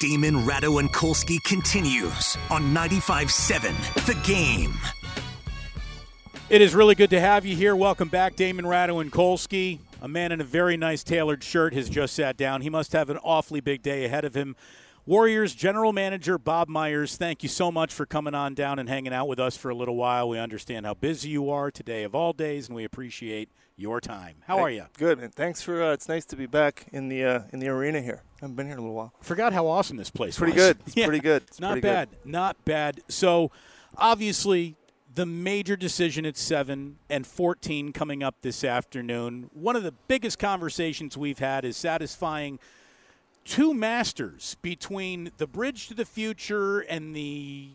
Damon Ratto and Kolsky continues on 95.7 The Game. It is really good to have you here. Welcome back, Damon Ratto and Kolsky. A man in a very nice tailored shirt has just sat down. He must have an awfully big day ahead of him. Warriors General Manager Bob Myers, thank you so much for coming on down and hanging out with us for a little while. We understand how busy you are today of all days, and we appreciate your time. How are you? Good, and thanks for. It's nice to be back in the arena here. I haven't been here in a little while. Forgot how awesome this place Pretty was. good. It's pretty good. It's not pretty bad. good. Not bad. So, obviously, the major decision at 7 and 14 coming up this afternoon. One of the biggest conversations we've had is satisfying two masters between the bridge to the future and the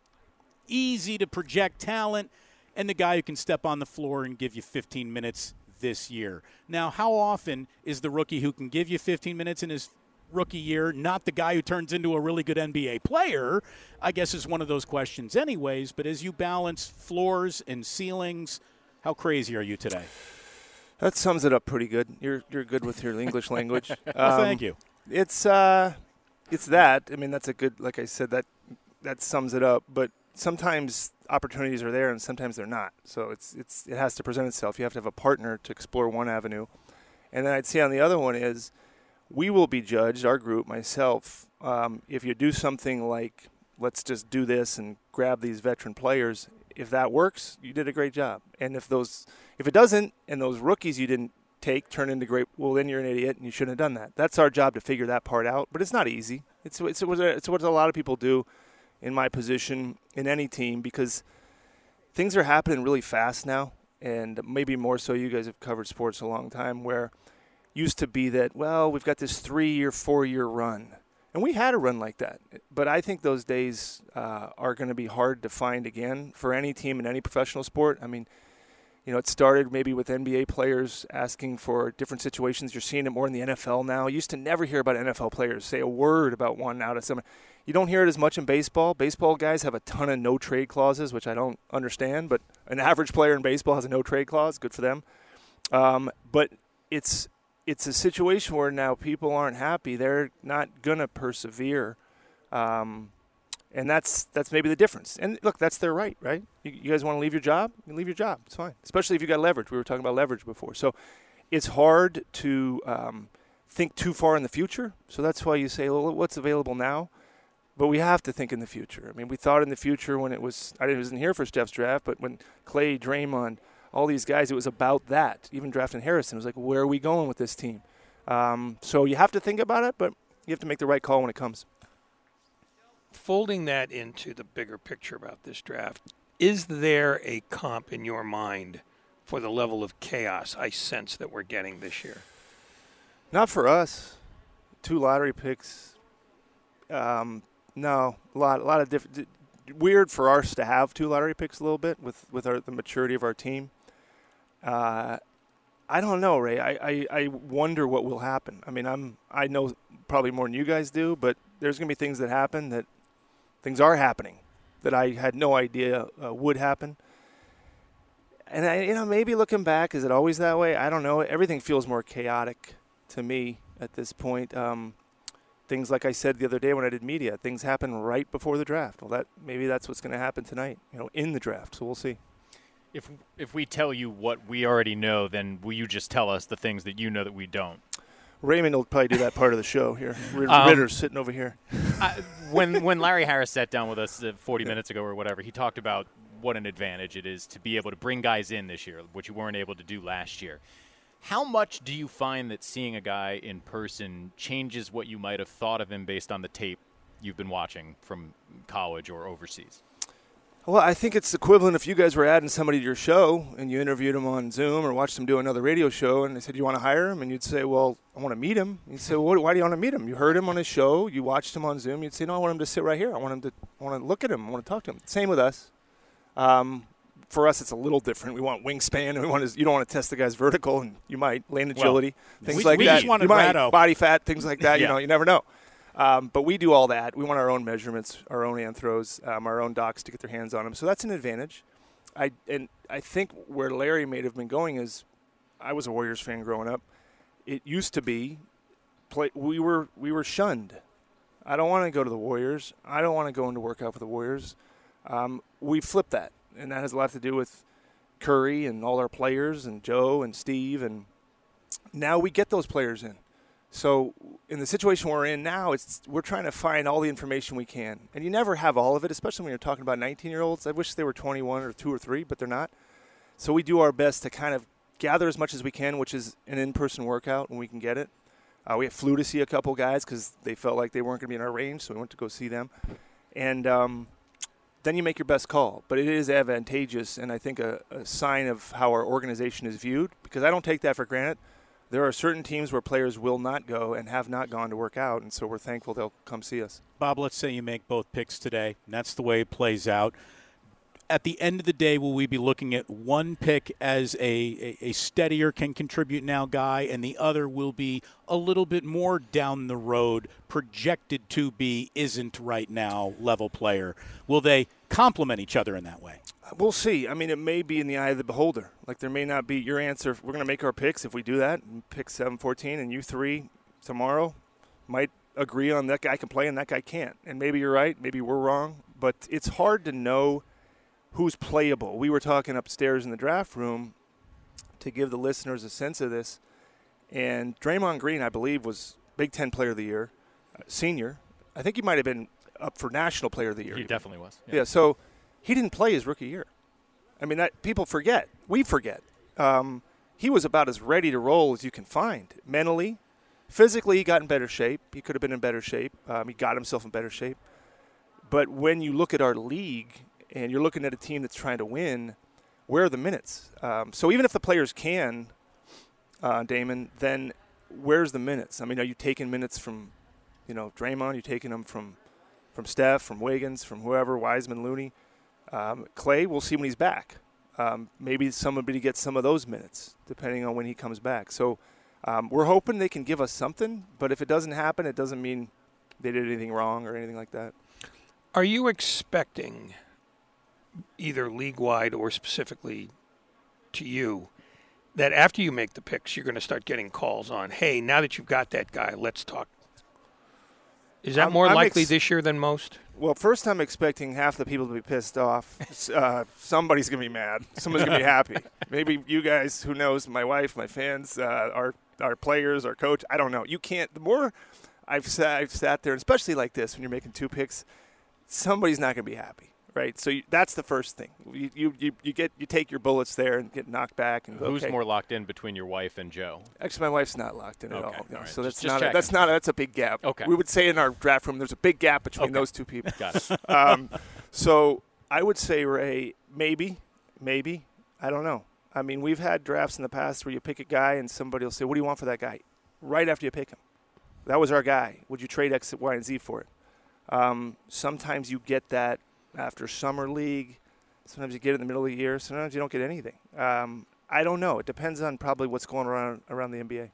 easy-to-project talent and the guy who can step on the floor and give you 15 minutes this year. Now, how often is the rookie who can give you 15 minutes in his rookie year not the guy who turns into a really good NBA player? I guess is one of those questions anyways, but as you balance floors and ceilings, how crazy are you today? That sums it up pretty good. You're good with your English language. Well, thank you. It's that. I mean, that's a good, like I said, that sums it up. But sometimes opportunities are there and sometimes they're not. So it has to present itself. You have to have a partner to explore one avenue. And then I'd say on the other one is we will be judged, our group, myself, if you do something like let's just do this and grab these veteran players. If that works, you did a great job. And if it doesn't and those rookies you didn't take turn into great, well, then you're an idiot and you shouldn't have done that. That's our job to figure that part out, but it's not easy. It's what a lot of people do in my position in any team because things are happening really fast now, and maybe more so you guys have covered sports a long time, where used to be that, well, we've got this 3-year, 4-year run, and we had a run like that, but I think those days are going to be hard to find again for any team in any professional sport. I mean, it started maybe with NBA players asking for different situations. You're seeing it more in the NFL now. You used to never hear about NFL players say a word about one out of some. You don't hear it as much in baseball. Baseball guys have a ton of no-trade clauses, which I don't understand, but an average player in baseball has a no-trade clause. Good for them. But it's a situation where now people aren't happy. They're not going to persevere. And that's maybe the difference. And, look, that's their right? You guys want to leave your job? You can leave your job. It's fine, especially if you got leverage. We were talking about leverage before. So it's hard to think too far in the future. So that's why you say, well, what's available now? But we have to think in the future. I mean, we thought in the future when I wasn't here for Steph's draft, but when Clay, Draymond, all these guys, it was about that. Even drafting Harrison, it was like, where are we going with this team? So you have to think about it, but you have to make the right call when it comes. Folding that into the bigger picture about this draft, is there a comp in your mind for the level of chaos I sense that we're getting this year? Not for us. 2 lottery picks. No, a lot of different. Weird for us to have 2 lottery picks a little bit with the maturity of our team. I don't know, Ray. I wonder what will happen. I mean, I know probably more than you guys do, but there's going to be things that happen that things are happening that I had no idea would happen. And maybe looking back, is it always that way? I don't know. Everything feels more chaotic to me at this point. Things like I said the other day when I did media, things happen right before the draft. Well, maybe that's what's going to happen tonight, in the draft. So we'll see. If we tell you what we already know, then will you just tell us the things that you know that we don't? Raymond will probably do that part of the show here. Ritter's sitting over here. When Larry Harris sat down with us 40 minutes ago or whatever, he talked about what an advantage it is to be able to bring guys in this year, which you weren't able to do last year. How much do you find that seeing a guy in person changes what you might have thought of him based on the tape you've been watching from college or overseas? Well, I think it's equivalent if you guys were adding somebody to your show and you interviewed him on Zoom or watched him do another radio show and they said, you want to hire him? And you'd say, well, I want to meet him. You'd say, well, why do you want to meet him? You heard him on his show. You watched him on Zoom. You'd say, no, I want him to sit right here. I want to look at him. I want to talk to him. Same with us. For us, it's a little different. We want wingspan. And you don't want to test the guy's vertical, and you might. Lane agility, things like that. We just wanted Ratto. Body fat, things like that. Yeah. You never know. But we do all that. We want our own measurements, our own anthros, our own docs to get their hands on them. So that's an advantage. I think where Larry may have been going is, I was a Warriors fan growing up. It used to be, we were shunned. I don't want to go to the Warriors. I don't want to go into workout for the Warriors. We flipped that, and that has a lot to do with Curry and all our players and Joe and Steve, and now we get those players in. So in the situation we're in now, we're trying to find all the information we can. And you never have all of it, especially when you're talking about 19-year-olds. I wish they were 21 or 2 or 3, but they're not. So we do our best to kind of gather as much as we can, which is an in-person workout when we can get it. We flew to see a couple guys because they felt like they weren't going to be in our range, so we went to go see them. And then you make your best call. But it is advantageous, and I think a sign of how our organization is viewed, because I don't take that for granted. There are certain teams where players will not go and have not gone to work out, and so we're thankful they'll come see us. Bob, let's say you make both picks today, and that's the way it plays out. At the end of the day, will we be looking at one pick as a steadier, can contribute now guy, and the other will be a little bit more down the road, projected to be, isn't right now level player? Will they complement each other in that way? We'll see. I mean, it may be in the eye of the beholder. Like, there may not be your answer. We're going to make our picks if we do that, and pick 7-14, and you three tomorrow might agree on that guy can play and that guy can't. And maybe you're right, maybe we're wrong, but it's hard to know who's playable. We were talking upstairs in the draft room to give the listeners a sense of this, and Draymond Green, I believe, was Big Ten Player of the Year, senior. I think he might have been up for National Player of the Year. He definitely was. Yeah, so he didn't play his rookie year. I mean, that people forget. We forget. He was about as ready to roll as you can find. Mentally, physically, he got in better shape. He could have been in better shape. He got himself in better shape. But when you look at our league and you're looking at a team that's trying to win, where are the minutes? So even if the players can, Damon, then where's the minutes? I mean, are you taking minutes from, Draymond? Are you taking them from Steph, from Wiggins, from whoever, Wiseman, Looney? Clay, we'll see when he's back. Maybe somebody gets some of those minutes, depending on when he comes back. So we're hoping they can give us something, but if it doesn't happen, it doesn't mean they did anything wrong or anything like that. Are you expecting, either league-wide or specifically to you, that after you make the picks, you're going to start getting calls on, hey, now that you've got that guy, let's talk? Is that more likely this year than most? Well, first I'm expecting half the people to be pissed off. Somebody's going to be mad. Someone's going to be happy. Maybe you guys, who knows, my wife, my fans, our players, our coach. I don't know. You can't. The more I've sat there, especially like this when you're making two picks, somebody's not going to be happy. Right, so that's the first thing. You take your bullets there and get knocked back. And who's more locked in between your wife and Joe? Actually, my wife's not locked in at all. Right. So that's a big gap. Okay. We would say in our draft room, there's a big gap between those two people. Got it. So I would say, Ray, maybe. I don't know. I mean, we've had drafts in the past where you pick a guy and somebody will say, "What do you want for that guy?" Right after you pick him. That was our guy. Would you trade X, Y, and Z for it? Sometimes you get that after summer league. Sometimes you get it in the middle of the year. Sometimes you don't get anything. I don't know. It depends on probably what's going around the NBA.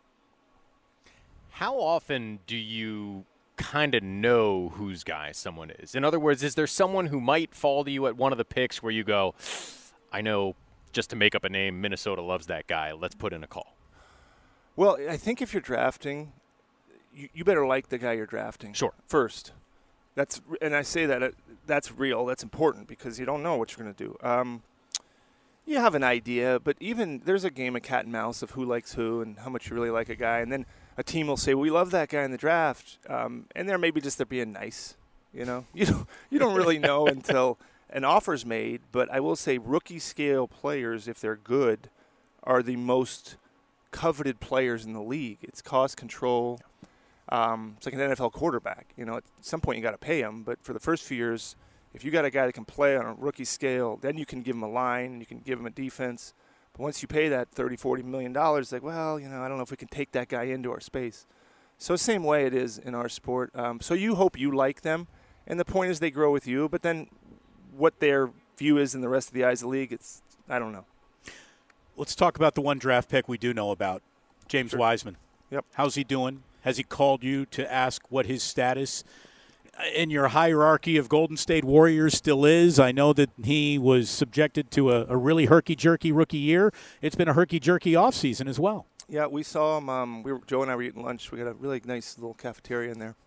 How often do you kind of know whose guy someone is? In other words, is there someone who might fall to you at one of the picks where you go, I know, just to make up a name, Minnesota loves that guy. Let's put in a call. Well, I think if you're drafting, you better like the guy you're drafting. Sure. First. And I say that that's real. That's important because you don't know what you're going to do. You have an idea, but even there's a game of cat and mouse of who likes who and how much you really like a guy. And then a team will say, we love that guy in the draft. And they're being nice. You don't really know until an offer's made. But I will say rookie scale players, if they're good, are the most coveted players in the league. It's cost control. It's like an NFL quarterback. At some point you got to pay him, but for the first few years, if you got a guy that can play on a rookie scale, then you can give him a line and you can give him a defense. But once you pay that $30-40 million, like, well, I don't know if we can take that guy into our space. So same way it is in our sport. So you hope you like them, and the point is they grow with you. But then what their view is in the rest of the eyes of the league, I don't know. Let's talk about the one draft pick we do know about, James Wiseman. Yep. How's he doing? Has he called you to ask what his status in your hierarchy of Golden State Warriors still is? I know that he was subjected to a really herky-jerky rookie year. It's been a herky-jerky offseason as well. Yeah, we saw him. Joe and I were eating lunch. We got a really nice little cafeteria in there back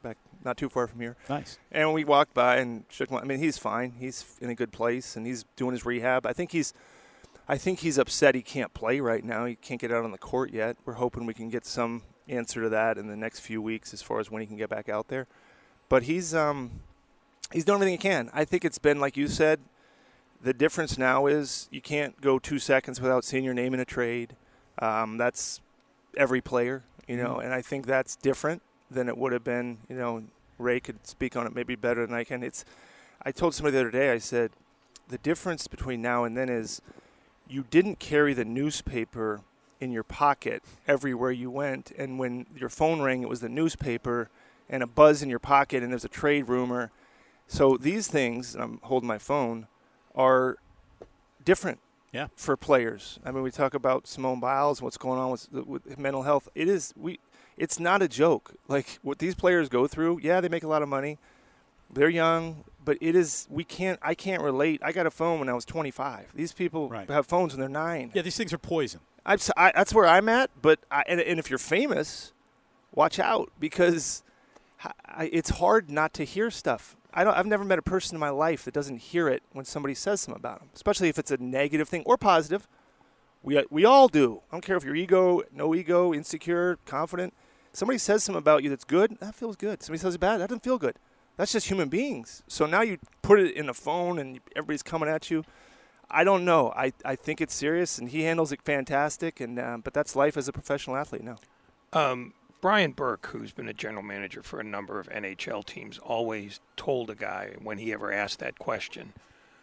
not too far from here. Nice. And we walked by and shook him. I mean, he's fine. He's in a good place, and he's doing his rehab. I think he's upset he can't play right now. He can't get out on the court yet. We're hoping we can get some answer to that in the next few weeks as far as when he can get back out there. But he's doing everything he can. I think it's been, like you said, the difference now is you can't go 2 seconds without seeing your name in a trade. That's every player, and I think that's different than it would have been. Ray could speak on it maybe better than I can. I told somebody the other day, I said, the difference between now and then is you didn't carry the newspaper in your pocket everywhere you went, and when your phone rang, it was the newspaper and a buzz in your pocket, and there's a trade rumor. So these things, and I'm holding my phone, are different for players. I mean, we talk about Simone Biles and what's going on with mental health. It's not a joke. Like, what these players go through, they make a lot of money. They're young, but I can't relate. I got a phone when I was 25. These people have phones when they're 9. Yeah, these things are poison. That's where I'm at, and if you're famous, watch out, because it's hard not to hear stuff. I've never met a person in my life that doesn't hear it when somebody says something about them, especially if it's a negative thing or positive. We all do. I don't care if you're no ego, insecure, confident. Somebody says something about you that's good, that feels good. Somebody says bad, that doesn't feel good. That's just human beings. So now you put it in a phone and everybody's coming at you. I don't know. I think it's serious, and he handles it fantastic. But that's life as a professional athlete now. Brian Burke, who's been a general manager for a number of NHL teams, always told a guy when he ever asked that question,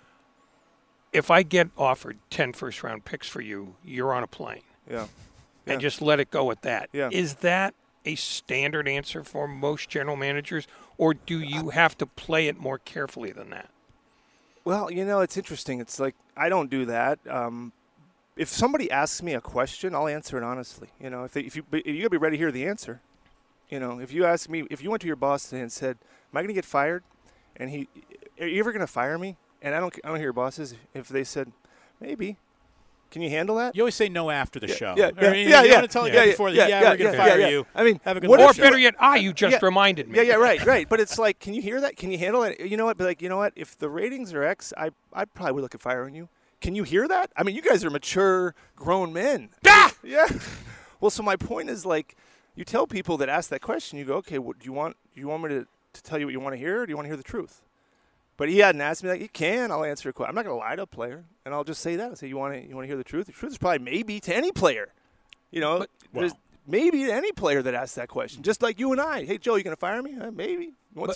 if I get offered 10 first-round picks for you, you're on a plane. Yeah. And just let it go at that. Yeah. Is that a standard answer for most general managers, or do you have to play it more carefully than that? Well, it's interesting. It's like I don't do that. If somebody asks me a question, I'll answer it honestly. You gotta be ready to hear the answer. If you ask me, if you went to your boss today and said, "Am I going to get fired?" and are you ever going to fire me? And I don't hear your bosses. If they said, "Maybe," can you handle that? You always say no after the show. Yeah. You want to tell the guy before we're going to fire you. I mean, have a good or better yet, you just reminded me. Yeah, right. But it's like, can you hear that? Can you handle it? You know what? But like, you know what? If the ratings are X, I probably would look at firing you. Can you hear that? I mean, you guys are mature, grown men. Yeah. Well, so my point is, like, you tell people that ask that question, you go, okay, do you want me to tell you what you want to hear, or do you want to hear the truth? But he hadn't asked me that. You can. I'll answer a question. I'm not going to lie to a player, and I'll just say that. I'll say, you want to hear the truth? The truth is probably maybe to any player. There's maybe to any player that asks that question. Just like you and I. Hey, Joe, you going to fire me? Maybe.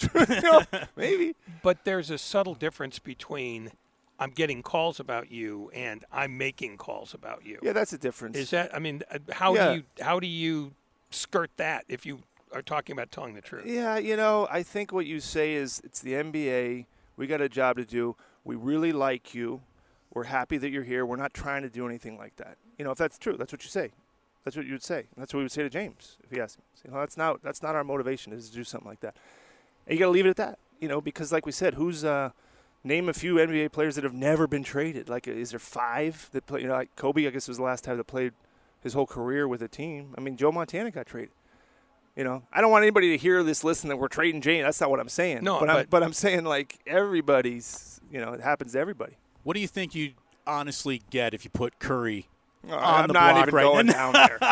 Maybe. But there's a subtle difference between I'm getting calls about you and I'm making calls about you. Yeah, that's a difference. Is that? I mean, how do you skirt that if you are talking about telling the truth? Yeah, I think what you say is it's the NBA. We got a job to do. We really like you. We're happy that you're here. We're not trying to do anything like that. If that's true, that's what you say. That's what you would say. And that's what we would say to James if he asked me. Say, that's not our motivation is to do something like that. And you got to leave it at that. Because like we said, name a few NBA players that have never been traded. Like, is there 5 that play? Like Kobe, I guess was the last time that played his whole career with a team. I mean, Joe Montana got traded. I don't want anybody to hear this listen that we're trading James. That's not what I'm saying. No, but I'm saying, like, everybody's. It happens to everybody. What do you think you'd honestly get if you put Curry on I'm the not block even right going now? down there.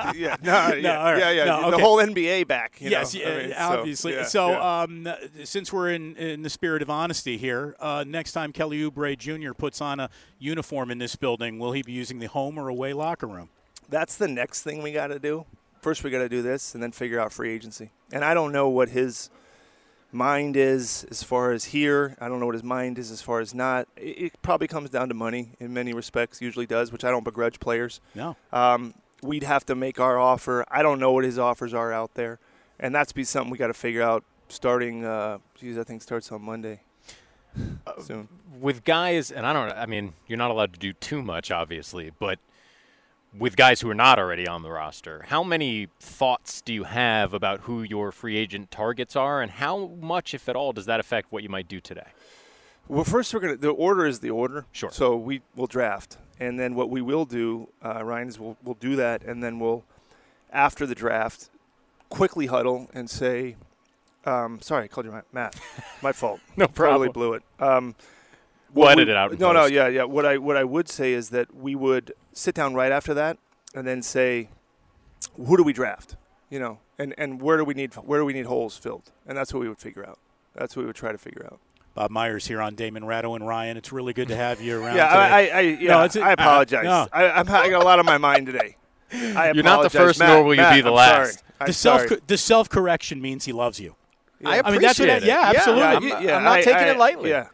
The whole NBA back. Yes, obviously. So since we're in the spirit of honesty here, next time Kelly Oubre Jr. puts on a uniform in this building, will he be using the home or away locker room? That's the next thing we got to do. First, we got to do this, and then figure out free agency. And I don't know what his mind is as far as here. I don't know what his mind is as far as not. It probably comes down to money in many respects, usually does, which I don't begrudge players. No. We'd have to make our offer. I don't know what his offers are out there. And that's be something we got to figure out starting, I think starts on Monday. Soon. With guys, and you're not allowed to do too much, obviously, but with guys who are not already on the roster, how many thoughts do you have about who your free agent targets are, and how much, if at all, does that affect what you might do today? Well, first the order is the order. Sure. So we'll draft. And then what we will do, Ryan, is we'll do that, and then we'll, after the draft, quickly huddle and say, Sorry, I called you Matt. My fault. No Totally problem. blew it. We'll edit it out in No, post. yeah. What I would say is that we would sit down right after that and then say, who do we draft? And where do we need holes filled? And that's what we would figure out. That's what we would try to figure out. Bob Myers here on Damon Ratto and Ryan. It's really good to have you around. I apologize. No. I got a lot on my mind today. I apologize. You're not the first, Matt, nor will you be the I'm last. sorry. The self-correction means he loves you. I I mean, that's what appreciate it. yeah, absolutely. I'm not taking it lightly. Yeah.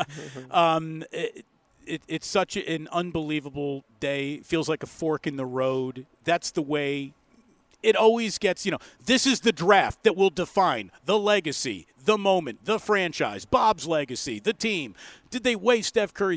It's such an unbelievable day. Feels like a fork in the road. That's the way it always gets. This is the draft that will define the legacy, the moment, the franchise, Bob's legacy, the team. Did they waste Steph Curry?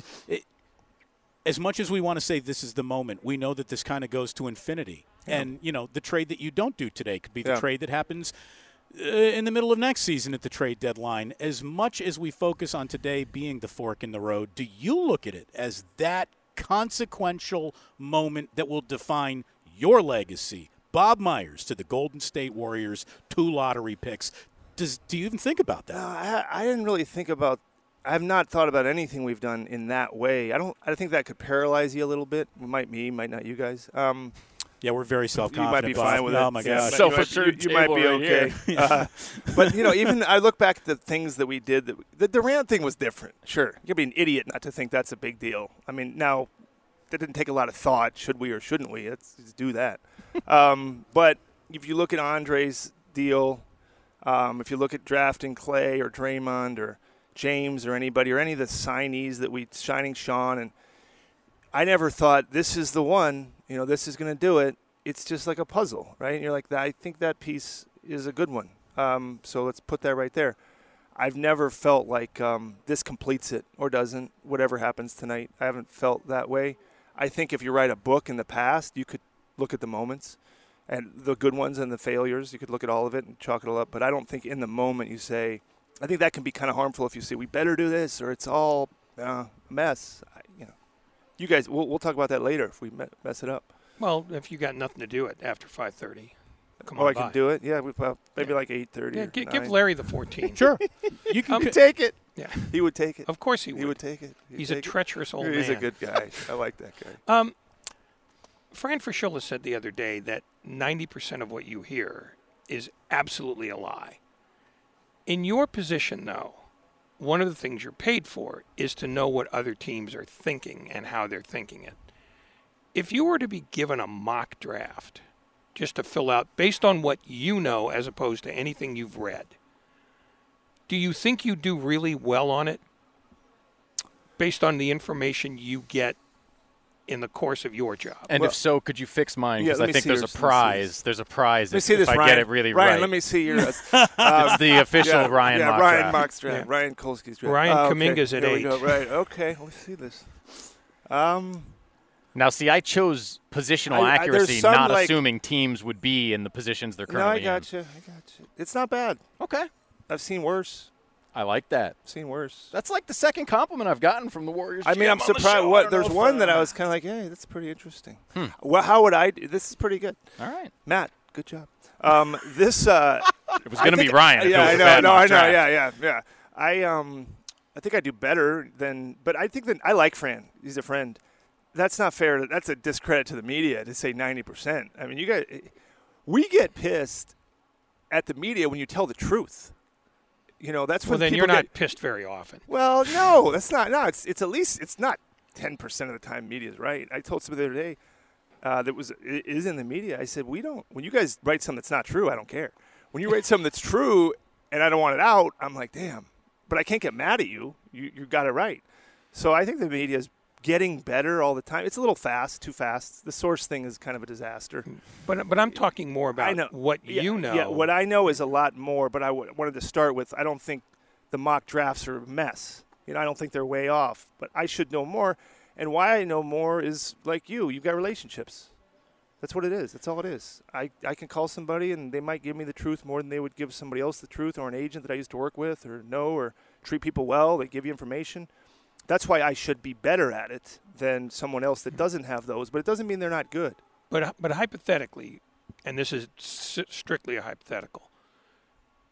As much as we want to say this is the moment, we know that this kind of goes to infinity. Yeah. And, the trade that you don't do today could be the trade that happens in the middle of next season at the trade deadline. As much as we focus on today being the fork in the road, do you look at it as that consequential moment that will define your legacy? Bob Myers to the Golden State Warriors, 2 lottery picks. Do you even think about that? No, I didn't really think about. I have not thought about anything we've done in that way. I think that could paralyze you a little bit. Might not you guys. Yeah, we're very self-confident. You might be Bob. fine with it. Oh my gosh. Self-assured you might be table right okay. But even I look back at the things that we did. The Durant thing was different. Sure, you could be an idiot not to think that's a big deal. I mean, now that didn't take a lot of thought. Should we or shouldn't we? Let's just do that. But if you look at Andre's deal, if you look at drafting Clay or Draymond or James or anybody or any of the signees that Shining Sean, and I never thought this is the one, this is going to do it. It's just like a puzzle, right? And you're like, I think that piece is a good one. So let's put that right there. I've never felt like this completes it or doesn't, whatever happens tonight. I haven't felt that way. I think if you write a book in the past, you could look at the moments and the good ones and the failures. You could look at all of it and chalk it all up. But I don't think in the moment you say, I think that can be kind of harmful if you say we better do this or it's all a mess. You guys, we'll talk about that later if we mess it up. Well, if you got nothing to do it after 5:30, come on. Oh, I can do it. Yeah, maybe like 8:30. Yeah, give Larry the 14. Sure, you can take it. Yeah, he would take it. Of course he would. He would take it. He's a treacherous old man. He's a good guy. I like that guy. Fran Fraschilla said the other day that 90% of what you hear is absolutely a lie. In your position, though, one of the things you're paid for is to know what other teams are thinking and how they're thinking it. If you were to be given a mock draft just to fill out based on what you know as opposed to anything you've read, do you think you do really well on it based on the information you get in the course of your job? And if so, could you fix mine? Because I think there's a prize. There's a prize if I get it really Ryan, right. let me see yours. It's the official Ryan mock Ryan draft. mock draft. Yeah. Ryan Kolsky's draft. Ryan Kuminga's at 8. Right. Okay. Let's see this. Now, see, I chose positional accuracy, not assuming teams would be in the positions they're currently in. No, I got you. It's not bad. Okay. I've seen worse. I like that. Seen worse. That's like the second compliment I've gotten from the Warriors. I mean, I'm surprised. There's one that I was kind of like, hey, that's pretty interesting. Well, how would I do? This is pretty good. All right. Matt, good job. This it was going to be Ryan. Yeah, I know. Yeah. I think I do better than, but I think that I like Fran. He's a friend. That's not fair. That's a discredit to the media to say 90%. I mean, we get pissed at the media when you tell the truth. That's when well, then people you're not pissed very often. Well, no, that's not. No, it's at least it's not 10% of the time media is right. I told somebody the other day it is in the media. I said, when you guys write something that's not true, I don't care. When you write something that's true and I don't want it out, I'm like, damn. But I can't get mad at you. You got it right. So I think the media is getting better all the time. It's a little fast, too fast. The source thing is kind of a disaster. But I'm talking more about what you know. Yeah, what I know is a lot more, but I wanted to start with I don't think the mock drafts are a mess. I don't think they're way off, but I should know more. And why I know more is like you've got relationships. That's what it is. That's all it is. I can call somebody and they might give me the truth more than they would give somebody else the truth, or an agent that I used to work with or know or treat people well. They give you information. That's why I should be better at it than someone else that doesn't have those, but it doesn't mean they're not good. But hypothetically, and this is strictly a hypothetical,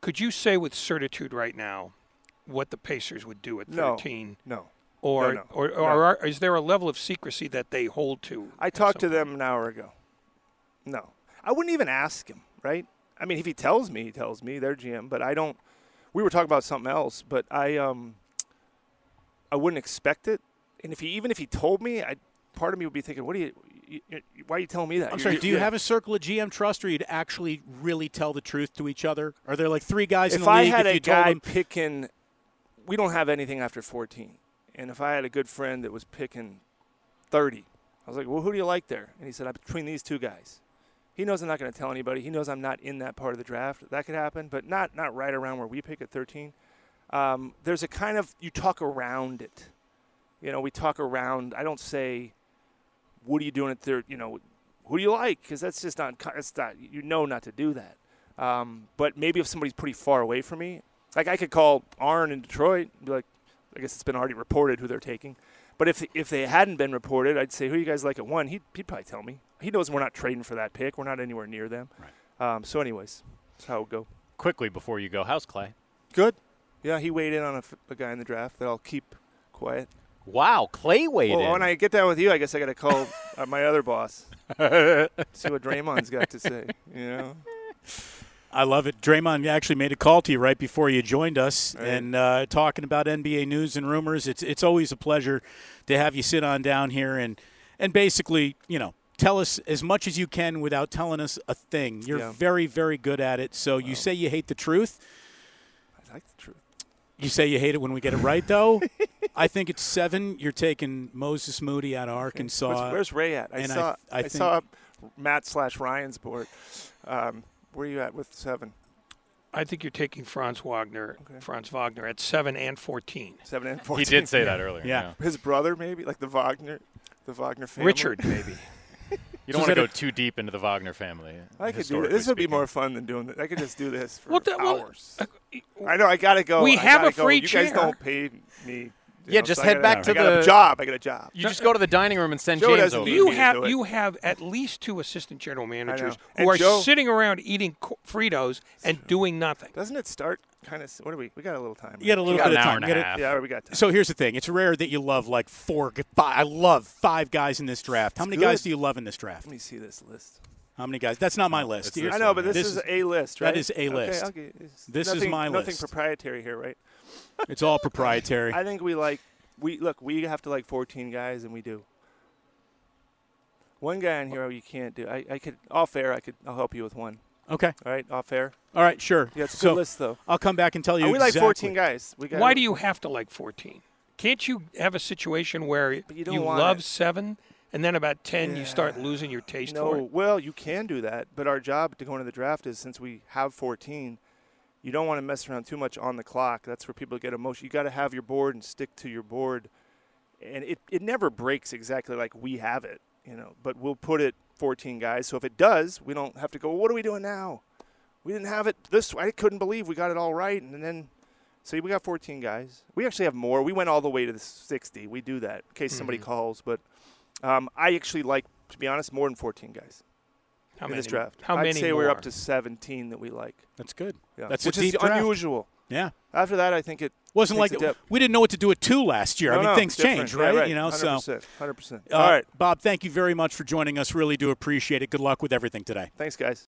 Could you say with certitude right now what the Pacers would do at 13? No. Or, No. or is there a level of secrecy that they hold to? I talked to them an hour ago. No. I wouldn't even ask him, right? I mean, if he tells me, he tells me. They're GM, but I don't. We were talking about something else, but I wouldn't expect it. And even if he told me, part of me would be thinking, why are you telling me that? I'm sorry, do you have a circle of GM trust, or you'd actually really tell the truth to each other? Are there like 3 guys in the league? If I had if you a guy told them, picking, we don't have anything after 14. And if I had a good friend that was picking 30, I was like, well, who do you like there? And he said, I'm between these 2 guys. He knows I'm not going to tell anybody. He knows I'm not in that part of the draft. That could happen, but not right around where we pick at 13. There's a kind of, you talk around it. We talk around. I don't say, what are you doing at third? Who do you like? Because that's just not, not to do that. But maybe if somebody's pretty far away from me, like I could call Arn in Detroit and be like, I guess it's been already reported who they're taking. But if they hadn't been reported, I'd say, who you guys like at 1? He'd probably tell me. He knows we're not trading for that pick. We're not anywhere near them. Right. So anyways, that's how it would go. Quickly before you go, how's Clay? Good. Yeah, he weighed in on a guy in the draft that I'll keep quiet. Wow, Clay weighed in. Well, when I get down with you, I guess I got to call my other boss. See what Draymond's got to say, I love it. Draymond actually made a call to you right before you joined us, right. and talking about NBA news and rumors. It's always a pleasure to have you sit on down here and basically, tell us as much as you can without telling us a thing. You're very, very good at it. So you say you hate the truth. I like the truth. You say you hate it when we get it right, though. I think it's 7. You're taking Moses Moody out of Arkansas. Where's Ray at? I saw Matt/Ryan's board. Where are you at with 7? I think you're taking Franz Wagner at 7 and 14. 7 and 14. He did say that earlier. Yeah. His brother, maybe, like the Wagner family. Richard, maybe. You don't want to go too deep into the Wagner family. I could do this. This would be more fun than doing this. I could just do this for Well, hours. I know. I gotta go. We have a free You chair. guys don't pay me. Just head back to I got a job. I got a job. You just go to the dining room and send Joe James doesn't over. need You me to have do it. you have at least 2 assistant general managers And who are Joe- sitting around eating Fritos and doing nothing. Doesn't it start kind of? What are we? We got a little time. You got a little got bit an of hour time. and a half. Yeah, we got time. So here's the thing. It's rare that you love like 4, 5. I love 5 guys in this draft. How many good. guys do you love in this draft? Let me see this list. How many guys? That's not my list. it's this I know, but this This is is- a list, right? that is a list. Okay. This is my Nothing list. proprietary here, right? It's all proprietary. I think we have to like 14 guys, and we do. One guy in here you can't do. I could off air. I'll help you with one. Okay. All right, off air. All right, sure. Yeah, it's a so good list though. I'll come back and tell you We like exactly. 14 guys. Why do you have to like 14? Can't you have a situation where But you you, don't want love it. 7 and then about 10 you start losing your taste for No, it? well, you can do that, but our job to go into the draft is since we have 14, you don't want to mess around too much on the clock. That's where people get emotional. You got to have your board and stick to your board, and it never breaks exactly like we have it, But we'll put it 14 guys. So if it does, we don't have to go. Well, what are we doing now? We didn't have it this. I couldn't believe we got it all right, and then. So we got 14 guys. We actually have more. We went all the way to the 60. We do that in case somebody calls, but. I actually like, to be honest, more than 14 guys How in many? this draft. How I'd many say more? we're up to 17 that we like. That's good. Yeah. That's Which a deep is draft. unusual. Yeah. After that, I think it Wasn't takes like a dip. we didn't know what to do at 2 last year. No, things different. change, Yeah, right? 100%. 100%. All All right. Bob, thank you very much for joining us. Really do appreciate it. Good luck with everything today. Thanks, guys.